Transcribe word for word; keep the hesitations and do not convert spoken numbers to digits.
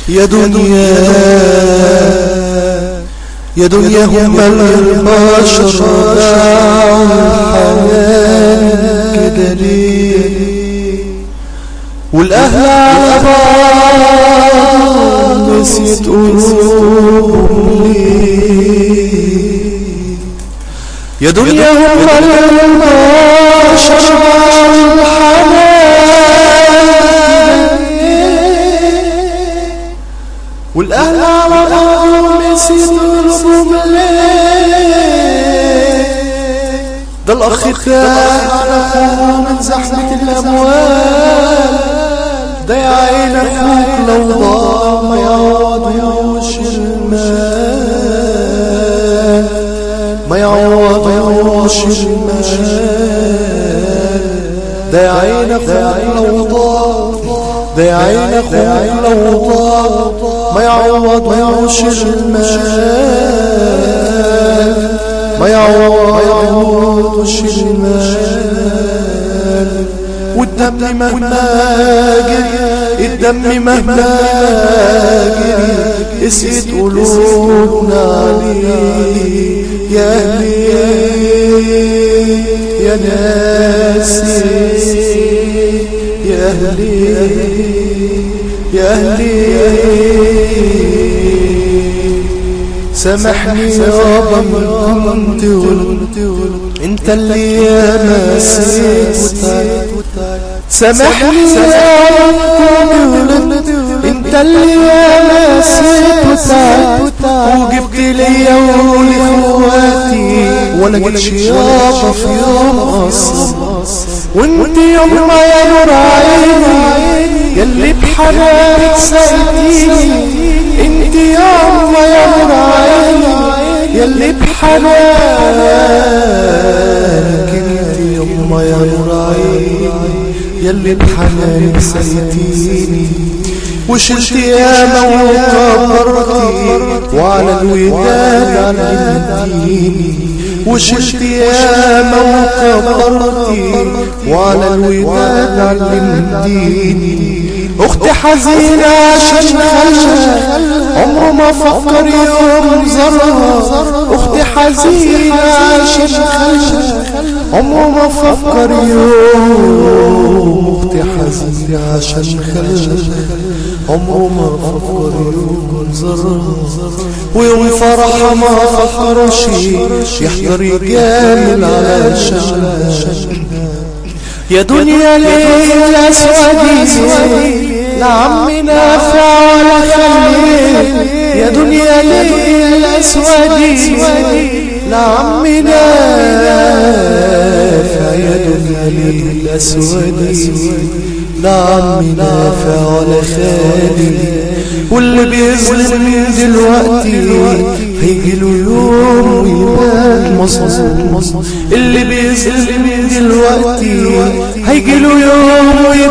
يا دنيا يا دنيا هم البشر باعوا الحنان كده ليه، والاهل على بعض نسيت قلوبهم ليه. يا دنيا هم البشر باعوا الحنان والاهل على بعض نسيت قلوبهم ليه. ده الاخ تاه على اخوه من زحمة الاموال، ده يا عين اخوك لو ضاع ما يعوضهوش المال، ما يعوضهوش المال. ده يا عين اخوك لو ضاع، ده يا عين اخوك لو ضاع ما يعوضهوش المال، ما يعوضهوش المال. والدم مهما جري، الدم مهما جري قسيت قلوبنا عليه. يا أهلي يا ناسي، يا أهلي يا أهلي سامحني يابا من كنت ولد، انت اللي ياما نسيت وتعبت. سامحني يابا من كنت ولد، انت اللي ياما نسيت وتعبت. وجبت ليا ولاخواتي ولا جيتش يابا في يوم اصلا، وانت يوم ما يا نور عيني ياللي بحنانك سايتيني. انت يوم ما يا نور عيني ياللي بحنانك، انت يوم ما يا نور عيني ياللي بحنانك سايتيني. وشلت ياما وكبرتي وعلى الوداد علمتيني، وشلت ياما وكبرتي وعلى الوداد علمتيني. اختي حزينة عشان خلها عمره ما فكر يوم زرها، اختي حزينة عشان خلها عمره ما فكر يوم، اختي حزينة عشان خلها عمره ما فكر يوم زرها. ويوم فرحة ما فكرش يحضر يجامل على شغلها. يا دنيا ليه الاسودي لا عمي نافع ولا خليل، يا دنيا ليه الاسودي لا عمي نافع، يا دنيا ليه الاسودي لا عمي نافع ولا خالي. واللي بيظلم دلوقتي هيجيله يوم ويبات مظلوم، اللي بيظلم دلوقتي هيجيله يوم